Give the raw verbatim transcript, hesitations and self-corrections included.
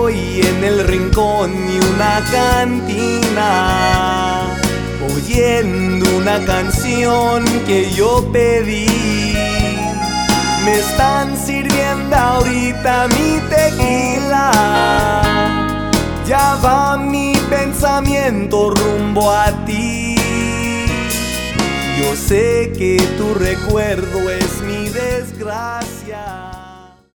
estoy en el rincón y una cantina, oyendo una canción que yo pedí. Me están sirviendo ahorita mi tequila, ya va mi pensamiento rumbo a ti. Yo sé que tu recuerdo es mi desgracia.